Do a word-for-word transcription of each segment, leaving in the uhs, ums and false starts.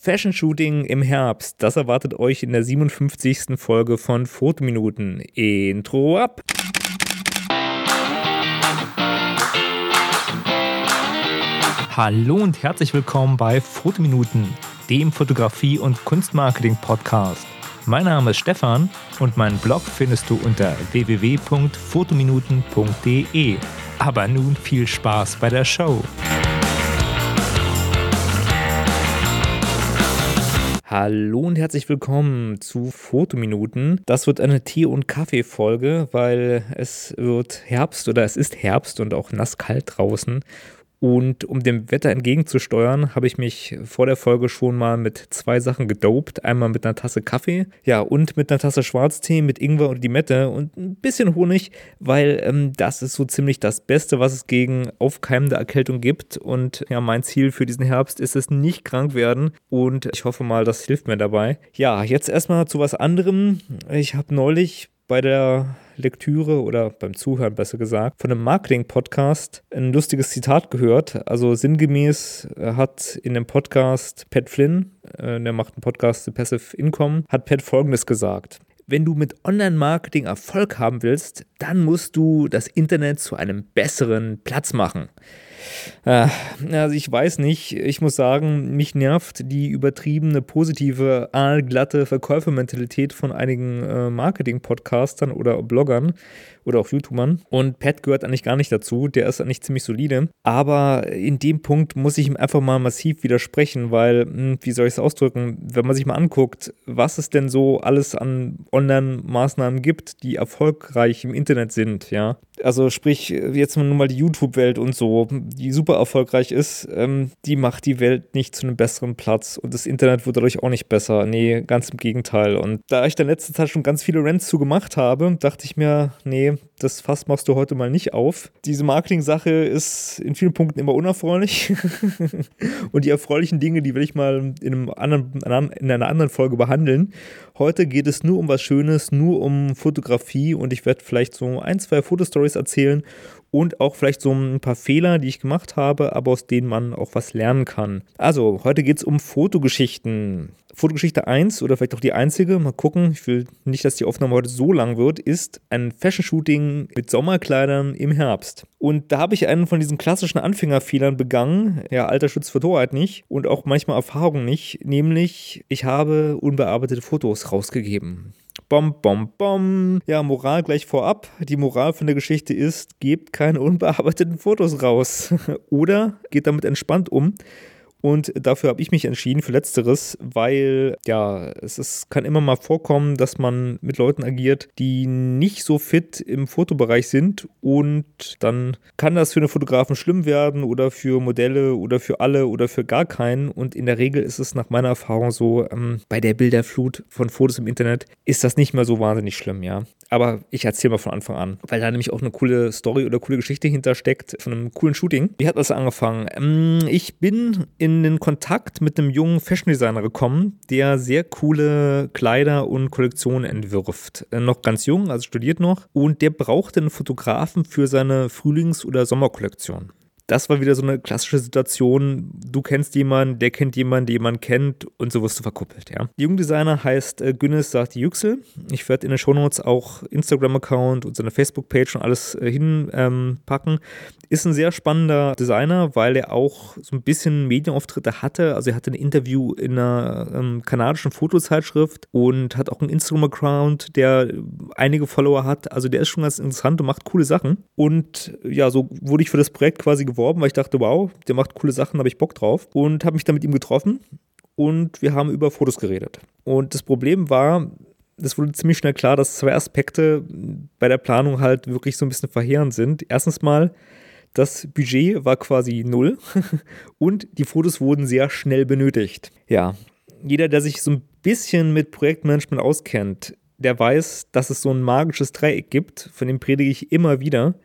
Fashion-Shooting im Herbst, das erwartet euch in der siebenundfünfzigsten Folge von Fotominuten. Intro ab! Hallo und herzlich willkommen bei Fotominuten, dem Fotografie- und Kunstmarketing-Podcast. Mein Name ist Stefan und meinen Blog findest du unter w w w punkt fotominuten punkt d e. Aber nun viel Spaß bei der Show. Hallo und herzlich willkommen zu Fotominuten. Das wird eine Tee- und Kaffee-Folge, weil es wird Herbst oder es ist Herbst und auch nasskalt draußen. Und um dem Wetter entgegenzusteuern, habe ich mich vor der Folge schon mal mit zwei Sachen gedopt. Einmal mit einer Tasse Kaffee, ja, und mit einer Tasse Schwarztee mit Ingwer und Limette und ein bisschen Honig, weil ähm, das ist so ziemlich das Beste, was es gegen aufkeimende Erkältung gibt. Und ja, mein Ziel für diesen Herbst ist es, nicht krank werden. Und ich hoffe mal, das hilft mir dabei. Ja, jetzt erstmal zu was anderem. Ich habe neulich bei der Lektüre oder beim Zuhören besser gesagt, von einem Marketing-Podcast ein lustiges Zitat gehört. Also sinngemäß hat in dem Podcast Pat Flynn, äh, der macht einen Podcast The Passive Income, hat Pat Folgendes gesagt: Wenn du mit Online-Marketing Erfolg haben willst, dann musst du das Internet zu einem besseren Platz machen. Äh, also ich weiß nicht, ich muss sagen, mich nervt die übertriebene, positive, aalglatte Verkäufermentalität von einigen äh, Marketing-Podcastern oder Bloggern oder auch YouTubern. Und Pat gehört eigentlich gar nicht dazu, der ist eigentlich ziemlich solide. Aber in dem Punkt muss ich ihm einfach mal massiv widersprechen, weil, mh, wie soll ich es ausdrücken, wenn man sich mal anguckt, was es denn so alles an Online-Maßnahmen gibt, die erfolgreich im Internet sind, ja. Also sprich, jetzt nur mal die YouTube-Welt und so, die super erfolgreich ist, ähm, die macht die Welt nicht zu einem besseren Platz und das Internet wird dadurch auch nicht besser. Nee, ganz im Gegenteil. Und da ich in letzter Zeit schon ganz viele Rants zu gemacht habe, dachte ich mir, nee, das Fass machst du heute mal nicht auf. Diese Marketing-Sache ist in vielen Punkten immer unerfreulich und die erfreulichen Dinge, die will ich mal in, einem anderen, in einer anderen Folge behandeln. Heute geht es nur um was Schönes, nur um Fotografie und ich werde vielleicht so ein, zwei Fotostories erzählen und auch vielleicht so ein paar Fehler, die ich gemacht habe, aber aus denen man auch was lernen kann. Also, heute geht es um Fotogeschichten. Fotogeschichte eins oder vielleicht auch die einzige, mal gucken, ich will nicht, dass die Aufnahme heute so lang wird, ist ein Fashion-Shooting mit Sommerkleidern im Herbst. Und da habe ich einen von diesen klassischen Anfängerfehlern begangen, ja, alter Schutz vor Torheit nicht und auch manchmal Erfahrung nicht, nämlich ich habe unbearbeitete Fotos rausgegeben. Bom, bom, bom. Ja, Moral gleich vorab. Die Moral von der Geschichte ist, gebt keine unbearbeiteten Fotos raus. Oder geht damit entspannt um. Und dafür habe ich mich entschieden, für Letzteres, weil, ja, es ist, kann immer mal vorkommen, dass man mit Leuten agiert, die nicht so fit im Fotobereich sind und dann kann das für einen Fotografen schlimm werden oder für Modelle oder für alle oder für gar keinen und in der Regel ist es nach meiner Erfahrung so, ähm, bei der Bilderflut von Fotos im Internet ist das nicht mehr so wahnsinnig schlimm, ja. Aber ich erzähle mal von Anfang an, weil da nämlich auch eine coole Story oder coole Geschichte hintersteckt von einem coolen Shooting. Wie hat das angefangen? Ähm, ich bin in den Kontakt mit einem jungen Fashion Designer gekommen, der sehr coole Kleider und Kollektionen entwirft. Äh, noch ganz jung, also studiert noch. Und der brauchte einen Fotografen für seine Frühlings- oder Sommerkollektion. Das war wieder so eine klassische Situation, du kennst jemanden, der kennt jemanden, der jemanden kennt und so wirst du verkuppelt, ja. Der Jungdesigner heißt äh, Günnis Sati Yüksel. Ich werde in den Shownotes auch Instagram-Account und seine Facebook-Page und alles äh, hinpacken. Ähm, Ist ein sehr spannender Designer, weil er auch so ein bisschen Medienauftritte hatte. Also er hatte ein Interview in einer ähm, kanadischen Fotozeitschrift und hat auch einen Instagram-Account, der einige Follower hat. Also der ist schon ganz interessant und macht coole Sachen. Und ja, so wurde ich für das Projekt quasi geworben, weil ich dachte, wow, der macht coole Sachen, da habe ich Bock drauf. Und habe mich dann mit ihm getroffen und wir haben über Fotos geredet. Und das Problem war, es wurde ziemlich schnell klar, dass zwei Aspekte bei der Planung halt wirklich so ein bisschen verheerend sind. Erstens mal, das Budget war quasi null und die Fotos wurden sehr schnell benötigt. Ja, jeder, der sich so ein bisschen mit Projektmanagement auskennt, der weiß, dass es so ein magisches Dreieck gibt, von dem predige ich immer wieder.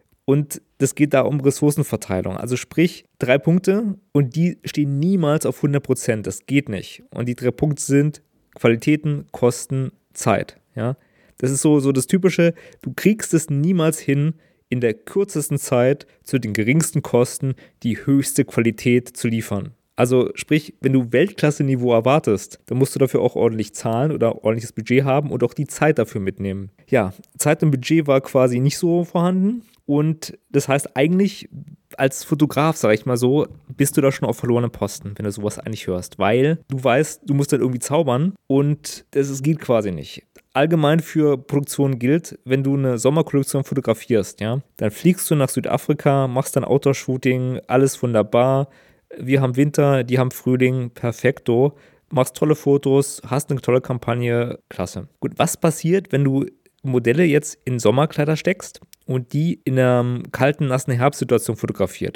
Und das geht da um Ressourcenverteilung. Also sprich, drei Punkte und die stehen niemals auf hundert Prozent. Das geht nicht. Und die drei Punkte sind Qualitäten, Kosten, Zeit. Ja? Das ist so, so das Typische, du kriegst es niemals hin, in der kürzesten Zeit zu den geringsten Kosten die höchste Qualität zu liefern. Also sprich, wenn du Weltklasse-Niveau erwartest, dann musst du dafür auch ordentlich zahlen oder ordentliches Budget haben und auch die Zeit dafür mitnehmen. Ja, Zeit und Budget war quasi nicht so vorhanden und das heißt eigentlich als Fotograf, sag ich mal so, bist du da schon auf verlorenen Posten, wenn du sowas eigentlich hörst, weil du weißt, du musst dann irgendwie zaubern und das, das geht quasi nicht. Allgemein für Produktionen gilt, wenn du eine Sommerkollektion fotografierst, ja, dann fliegst du nach Südafrika, machst dann Outdoor-Shooting, alles wunderbar. Wir haben Winter, die haben Frühling, perfekto. Machst tolle Fotos, hast eine tolle Kampagne, klasse. Gut, was passiert, wenn du Modelle jetzt in Sommerkleider steckst und die in einer kalten, nassen Herbstsituation fotografiert?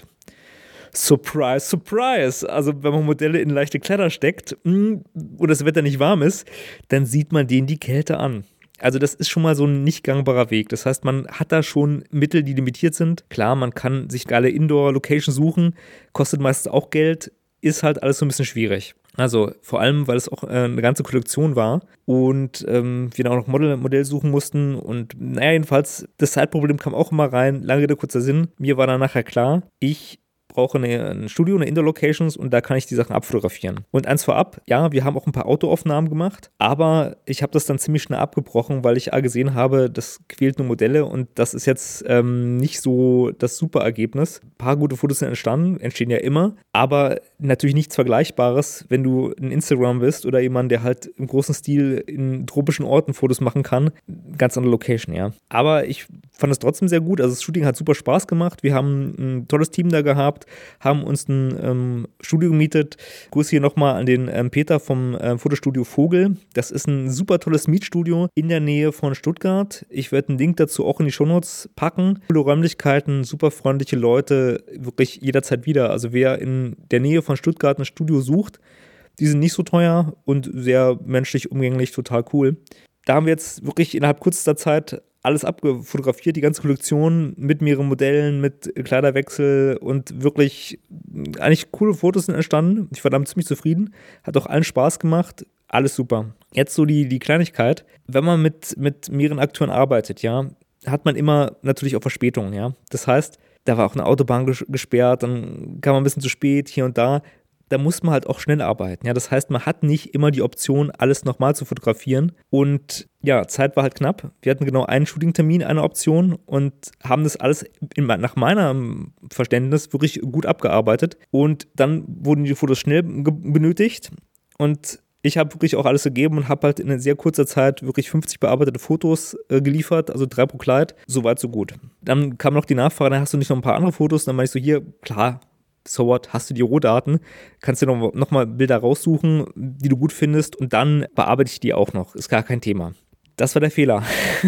Surprise, surprise. Also wenn man Modelle in leichte Kleider steckt mh, und das Wetter nicht warm ist, dann sieht man denen die Kälte an. Also das ist schon mal so ein nicht gangbarer Weg. Das heißt, man hat da schon Mittel, die limitiert sind. Klar, man kann sich geile Indoor-Locations suchen, kostet meistens auch Geld, ist halt alles so ein bisschen schwierig. Also vor allem, weil es auch äh, eine ganze Kollektion war und ähm, wir dann auch noch Modell, Modell suchen mussten und naja, jedenfalls, das Zeitproblem kam auch immer rein. Lange Rede, kurzer Sinn. Mir war dann nachher klar, ich brauche eine, ein Studio, eine Indoor-Locations und da kann ich die Sachen abfotografieren. Und eins vorab, ja, wir haben auch ein paar Autoaufnahmen gemacht, aber ich habe das dann ziemlich schnell abgebrochen, weil ich gesehen habe, das quält nur Modelle und das ist jetzt ähm, nicht so das super Ergebnis. Ein paar gute Fotos sind entstanden, entstehen ja immer, aber natürlich nichts Vergleichbares, wenn du ein Instagram bist oder jemand, der halt im großen Stil in tropischen Orten Fotos machen kann. Ganz andere Location, ja. Aber ich fand es trotzdem sehr gut. Also das Shooting hat super Spaß gemacht. Wir haben ein tolles Team da gehabt, haben uns ein ähm, Studio gemietet. Grüße hier nochmal an den ähm, Peter vom ähm, Fotostudio Vogel. Das ist ein super tolles Mietstudio in der Nähe von Stuttgart. Ich werde einen Link dazu auch in die Shownotes packen. Coole Räumlichkeiten, super freundliche Leute, wirklich jederzeit wieder. Also wer in der Nähe von Stuttgart ein Studio sucht, die sind nicht so teuer und sehr menschlich umgänglich, total cool. Da haben wir jetzt wirklich innerhalb kürzester Zeit alles abgefotografiert, die ganze Kollektion mit mehreren Modellen, mit Kleiderwechsel und wirklich eigentlich coole Fotos sind entstanden. Ich war damit ziemlich zufrieden, hat auch allen Spaß gemacht, alles super. Jetzt so die, die Kleinigkeit, wenn man mit, mit mehreren Akteuren arbeitet, ja, hat man immer natürlich auch Verspätungen, ja. Das heißt, da war auch eine Autobahn ges- gesperrt, dann kam man ein bisschen zu spät, hier und da. Da muss man halt auch schnell arbeiten. Ja, das heißt, man hat nicht immer die Option, alles nochmal zu fotografieren. Und ja, Zeit war halt knapp. Wir hatten genau einen Shooting-Termin, eine Option und haben das alles in, nach meinem Verständnis wirklich gut abgearbeitet. Und dann wurden die Fotos schnell ge- benötigt. Und ich habe wirklich auch alles gegeben und habe halt in sehr kurzer Zeit wirklich fünfzig bearbeitete Fotos äh, geliefert, also drei pro Kleid. So weit, so gut. Dann kam noch die Nachfrage, dann hast du nicht noch ein paar andere Fotos? Dann meinte ich so, hier, klar, so what, hast du die Rohdaten, kannst dir noch, noch mal Bilder raussuchen, die du gut findest und dann bearbeite ich die auch noch, ist gar kein Thema. Das war der Fehler.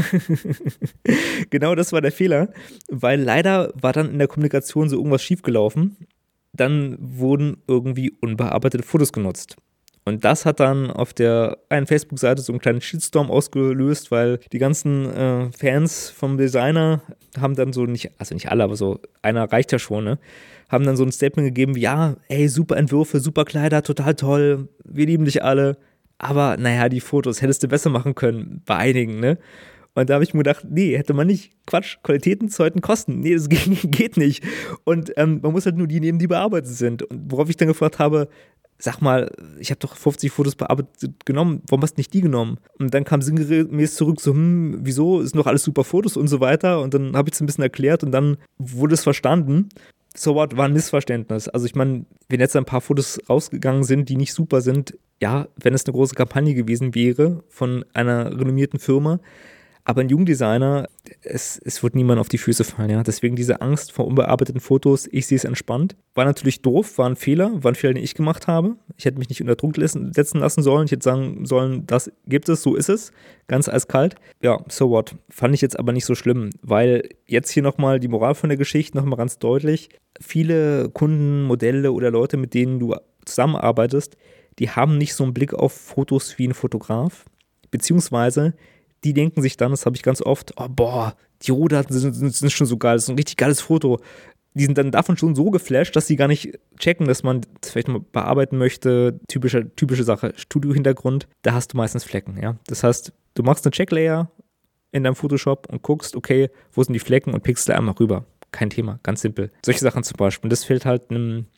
Genau das war der Fehler, weil leider war dann in der Kommunikation so irgendwas schiefgelaufen. Dann wurden irgendwie unbearbeitete Fotos genutzt. Und das hat dann auf der einen Facebook-Seite so einen kleinen Shitstorm ausgelöst, weil die ganzen äh, Fans vom Designer haben dann so nicht, also nicht alle, aber so einer reicht ja schon, ne? Haben dann so ein Statement gegeben wie, ja, ey, super Entwürfe, super Kleider, total toll, wir lieben dich alle. Aber naja, die Fotos hättest du besser machen können, bei einigen, ne? Und da habe ich mir gedacht, nee, hätte man nicht. Quatsch, Qualitäten sollten kosten. Nee, das geht nicht. Und ähm, man muss halt nur die nehmen, die bearbeitet sind. Und worauf ich dann gefragt habe, sag mal, ich habe doch fünfzig Fotos bearbeitet genommen, warum hast du nicht die genommen? Und dann kam sinngemäß zurück so, hm, wieso, ist noch alles super Fotos und so weiter. Und dann habe ich es ein bisschen erklärt und dann wurde es verstanden. So what, war ein Missverständnis. Also ich meine, wenn jetzt ein paar Fotos rausgegangen sind, die nicht super sind, ja, wenn es eine große Kampagne gewesen wäre von einer renommierten Firma, aber ein Jugenddesigner, es, es wird niemand auf die Füße fallen, ja. Deswegen diese Angst vor unbearbeiteten Fotos, ich sehe es entspannt. War natürlich doof, war ein Fehler, war ein Fehler, den ich gemacht habe. Ich hätte mich nicht unter Druck setzen lassen sollen. Ich hätte sagen sollen, das gibt es, so ist es. Ganz eiskalt. Ja, so what. Fand ich jetzt aber nicht so schlimm, weil jetzt hier nochmal die Moral von der Geschichte nochmal ganz deutlich. Viele Kunden, Modelle oder Leute, mit denen du zusammenarbeitest, die haben nicht so einen Blick auf Fotos wie ein Fotograf, beziehungsweise die denken sich dann, das habe ich ganz oft, oh boah, die Rohdaten sind, sind, sind schon so geil, das ist ein richtig geiles Foto. Die sind dann davon schon so geflasht, dass sie gar nicht checken, dass man das vielleicht mal bearbeiten möchte. Typische, typische Sache, Studio-Hintergrund, da hast du meistens Flecken, ja. Das heißt, du machst eine Checklayer in deinem Photoshop und guckst, okay, wo sind die Flecken und pickst da einmal rüber. Kein Thema, ganz simpel. Solche Sachen zum Beispiel. Das fällt halt einem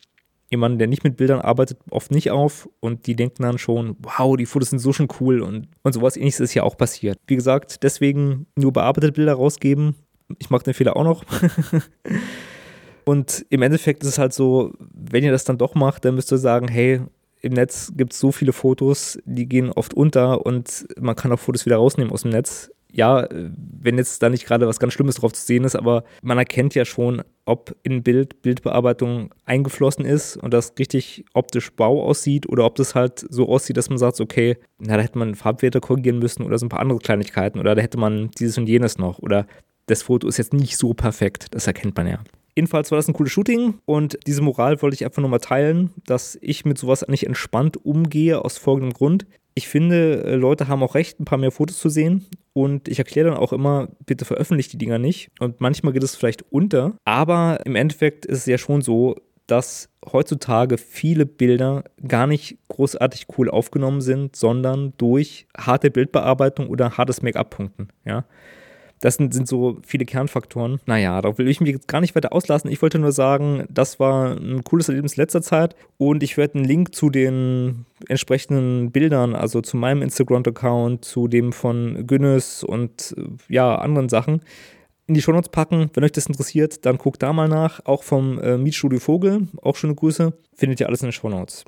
jemand, der nicht mit Bildern arbeitet, oft nicht auf und die denken dann schon, wow, die Fotos sind so schon cool und, und sowas ähnliches ist ja auch passiert. Wie gesagt, deswegen nur bearbeitete Bilder rausgeben. Ich mache den Fehler auch noch. Und im Endeffekt ist es halt so, wenn ihr das dann doch macht, dann müsst ihr sagen, hey, im Netz gibt es so viele Fotos, die gehen oft unter und man kann auch Fotos wieder rausnehmen aus dem Netz. Ja, wenn jetzt da nicht gerade was ganz Schlimmes drauf zu sehen ist, aber man erkennt ja schon, ob in Bild Bildbearbeitung eingeflossen ist und das richtig optisch Bau aussieht oder ob das halt so aussieht, dass man sagt, okay, na, da hätte man Farbwerte korrigieren müssen oder so ein paar andere Kleinigkeiten oder da hätte man dieses und jenes noch oder das Foto ist jetzt nicht so perfekt, das erkennt man ja. Jedenfalls war das ein cooles Shooting und diese Moral wollte ich einfach nochmal teilen, dass ich mit sowas eigentlich entspannt umgehe aus folgendem Grund. Ich finde, Leute haben auch recht, ein paar mehr Fotos zu sehen und ich erkläre dann auch immer, bitte veröffentlicht die Dinger nicht und manchmal geht es vielleicht unter, aber im Endeffekt ist es ja schon so, dass heutzutage viele Bilder gar nicht großartig cool aufgenommen sind, sondern durch harte Bildbearbeitung oder hartes Make-up-Punkten, ja. Das sind, sind so viele Kernfaktoren. Naja, da will ich mich jetzt gar nicht weiter auslassen. Ich wollte nur sagen, das war ein cooles Erlebnis letzter Zeit und ich werde einen Link zu den entsprechenden Bildern, also zu meinem Instagram-Account, zu dem von Günnes und ja, anderen Sachen in die Shownotes packen. Wenn euch das interessiert, dann guckt da mal nach. Auch vom äh, Mietstudio Vogel, auch schöne Grüße. Findet ihr alles in den Shownotes.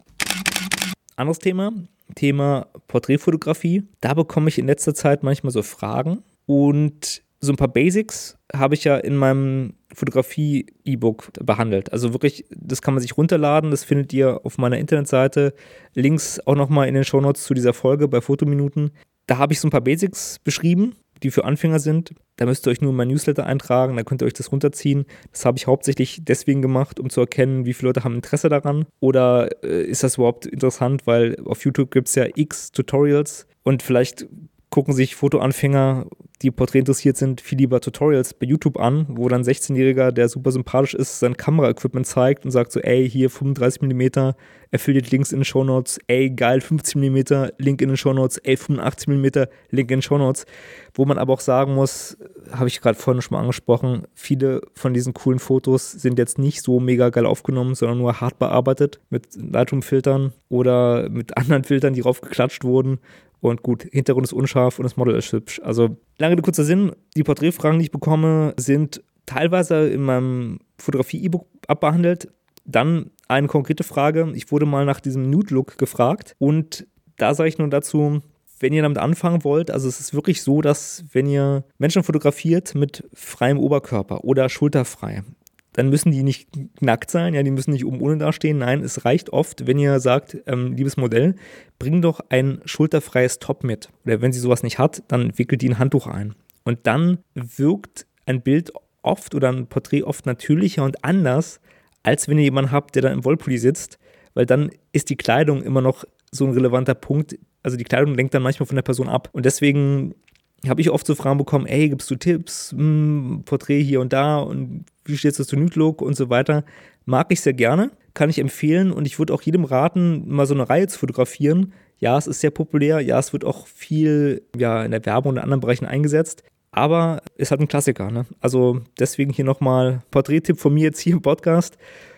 Anderes Thema, Thema Porträtfotografie. Da bekomme ich in letzter Zeit manchmal so Fragen. Und so ein paar Basics habe ich ja in meinem Fotografie-E-Book behandelt. Also wirklich, das kann man sich runterladen, das findet ihr auf meiner Internetseite. Links auch nochmal in den Shownotes zu dieser Folge bei Fotominuten. Da habe ich so ein paar Basics beschrieben, die für Anfänger sind. Da müsst ihr euch nur in mein Newsletter eintragen, da könnt ihr euch das runterziehen. Das habe ich hauptsächlich deswegen gemacht, um zu erkennen, wie viele Leute haben Interesse daran. Oder äh, ist das überhaupt interessant, weil auf YouTube gibt es ja x Tutorials und vielleicht gucken sich Fotoanfänger, die Porträt interessiert sind, viel lieber Tutorials bei YouTube an, wo dann ein sechzehnjähriger, der super sympathisch ist, sein Kameraequipment zeigt und sagt so, ey, hier fünfunddreißig Millimeter, Affiliate-Links in den Shownotes, ey, geil, fünfzig Millimeter, Link in den Shownotes, ey, fünfundachtzig Millimeter, Link in den Shownotes. Wo man aber auch sagen muss, habe ich gerade vorhin schon mal angesprochen, viele von diesen coolen Fotos sind jetzt nicht so mega geil aufgenommen, sondern nur hart bearbeitet mit Lightroom-Filtern oder mit anderen Filtern, die raufgeklatscht wurden. Und gut, Hintergrund ist unscharf und das Model ist hübsch. Also, lange Rede, kurzer Sinn, die Porträtfragen, die ich bekomme, sind teilweise in meinem Fotografie-E-Book abbehandelt. Dann eine konkrete Frage. Ich wurde mal nach diesem Nude-Look gefragt und da sage ich nur dazu, wenn ihr damit anfangen wollt, also es ist wirklich so, dass wenn ihr Menschen fotografiert mit freiem Oberkörper oder schulterfrei, dann müssen die nicht nackt sein, ja, die müssen nicht oben ohne dastehen. Nein, es reicht oft, wenn ihr sagt, ähm, liebes Modell, bring doch ein schulterfreies Top mit. Oder wenn sie sowas nicht hat, dann wickelt die ein Handtuch ein. Und dann wirkt ein Bild oft oder ein Porträt oft natürlicher und anders, als wenn ihr jemanden habt, der da im Wollpulli sitzt, weil dann ist die Kleidung immer noch so ein relevanter Punkt. Also die Kleidung lenkt dann manchmal von der Person ab. Und deswegen habe ich oft so Fragen bekommen, ey, gibst du Tipps, hm, Porträt hier und da und wie steht es zu Nude-Look und so weiter. Mag ich sehr gerne, kann ich empfehlen und ich würde auch jedem raten, mal so eine Reihe zu fotografieren. Ja, es ist sehr populär, ja, es wird auch viel ja, in der Werbung und in anderen Bereichen eingesetzt, aber es hat einen Klassiker, ne? Also deswegen hier nochmal Porträttipp von mir jetzt hier im Podcast.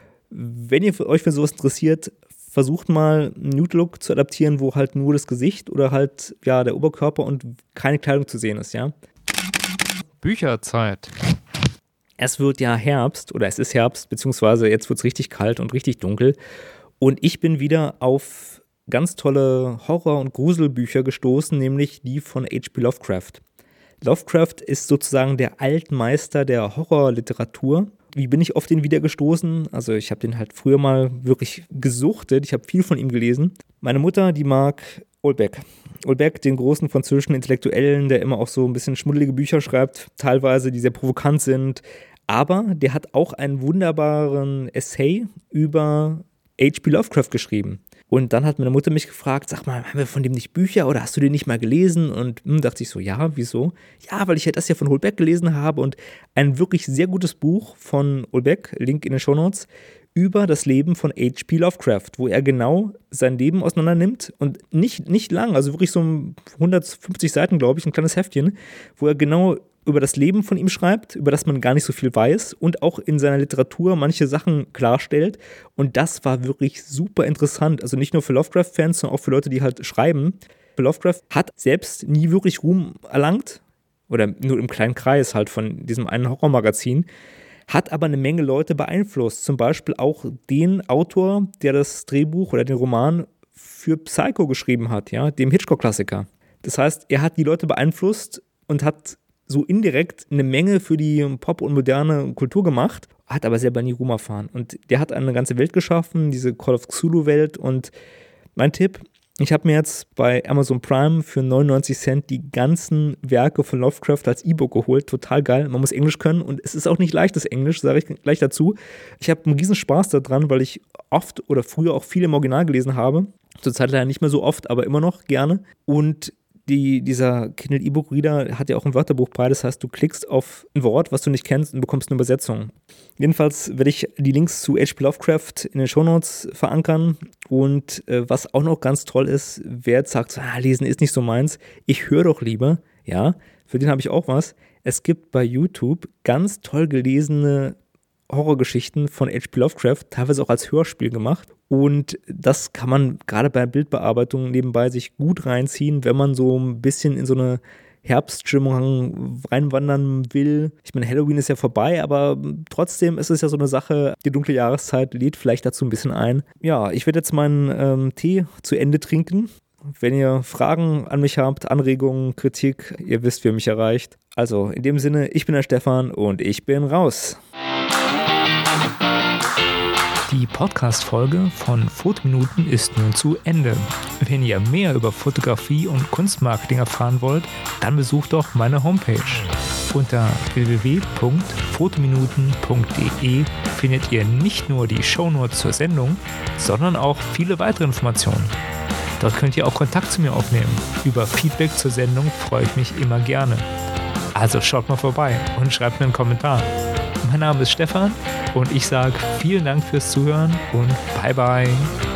Wenn ihr euch für sowas interessiert, versucht mal einen Nude-Look zu adaptieren, wo halt nur das Gesicht oder halt ja der Oberkörper und keine Kleidung zu sehen ist, ja. Bücherzeit. Es wird ja Herbst oder es ist Herbst, beziehungsweise jetzt wird es richtig kalt und richtig dunkel und ich bin wieder auf ganz tolle Horror- und Gruselbücher gestoßen, nämlich die von H P Lovecraft. Lovecraft ist sozusagen der Altmeister der Horrorliteratur. Wie bin ich auf den wieder gestoßen? Also ich habe den halt früher mal wirklich gesuchtet, ich habe viel von ihm gelesen. Meine Mutter, die mag Houellebecq. Houellebecq, den großen französischen Intellektuellen, der immer auch so ein bisschen schmuddelige Bücher schreibt, teilweise, die sehr provokant sind. Aber der hat auch einen wunderbaren Essay über H P Lovecraft geschrieben. Und dann hat meine Mutter mich gefragt, sag mal, haben wir von dem nicht Bücher oder hast du den nicht mal gelesen? Und hm, dachte ich so, ja, wieso? Ja, weil ich ja das ja von Houellebecq gelesen habe und ein wirklich sehr gutes Buch von Houellebecq, Link in den Shownotes, über das Leben von H P Lovecraft, wo er genau sein Leben auseinander nimmt und nicht, nicht lang, also wirklich so hundertfünfzig Seiten, glaube ich, ein kleines Heftchen, wo er genau über das Leben von ihm schreibt, über das man gar nicht so viel weiß und auch in seiner Literatur manche Sachen klarstellt. Und das war wirklich super interessant. Also nicht nur für Lovecraft-Fans, sondern auch für Leute, die halt schreiben. Lovecraft hat selbst nie wirklich Ruhm erlangt oder nur im kleinen Kreis halt von diesem einen Horrormagazin, hat aber eine Menge Leute beeinflusst. Zum Beispiel auch den Autor, der das Drehbuch oder den Roman für Psycho geschrieben hat, ja, dem Hitchcock-Klassiker. Das heißt, er hat die Leute beeinflusst und hat so indirekt eine Menge für die Pop- und moderne Kultur gemacht, hat aber selber nie Ruhm erfahren. Und der hat eine ganze Welt geschaffen, diese Call of Cthulhu-Welt. Und mein Tipp, ich habe mir jetzt bei Amazon Prime für neunundneunzig Cent die ganzen Werke von Lovecraft als E-Book geholt. Total geil. Man muss Englisch können und es ist auch nicht leichtes Englisch, sage ich gleich dazu. Ich habe einen riesen Spaß daran, weil ich oft oder früher auch viel im Original gelesen habe. Zurzeit leider nicht mehr so oft, aber immer noch gerne. Und Die, dieser Kindle E-Book-Reader hat ja auch ein Wörterbuch bei, das heißt, du klickst auf ein Wort, was du nicht kennst und bekommst eine Übersetzung. Jedenfalls werde ich die Links zu H P Lovecraft in den Shownotes verankern und äh, was auch noch ganz toll ist, wer jetzt sagt, ah, lesen ist nicht so meins, ich höre doch lieber, ja, für den habe ich auch was. Es gibt bei YouTube ganz toll gelesene Horrorgeschichten von H P Lovecraft, teilweise auch als Hörspiel gemacht. Und das kann man gerade bei Bildbearbeitung nebenbei sich gut reinziehen, wenn man so ein bisschen in so eine Herbststimmung reinwandern will. Ich meine, Halloween ist ja vorbei, aber trotzdem ist es ja so eine Sache, die dunkle Jahreszeit lädt vielleicht dazu ein bisschen ein. Ja, ich werde jetzt meinen ähm, Tee zu Ende trinken. Wenn ihr Fragen an mich habt, Anregungen, Kritik, ihr wisst, wie ihr mich erreicht. Also in dem Sinne, ich bin der Stefan und ich bin raus. Die Podcast-Folge von Fotominuten ist nun zu Ende. Wenn ihr mehr über Fotografie und Kunstmarketing erfahren wollt, dann besucht doch meine Homepage. Unter w w w punkt fotominuten punkt d e findet ihr nicht nur die Shownotes zur Sendung, sondern auch viele weitere Informationen. Dort könnt ihr auch Kontakt zu mir aufnehmen. Über Feedback zur Sendung freue ich mich immer gerne. Also schaut mal vorbei und schreibt mir einen Kommentar. Mein Name ist Stefan und ich sage vielen Dank fürs Zuhören und bye bye.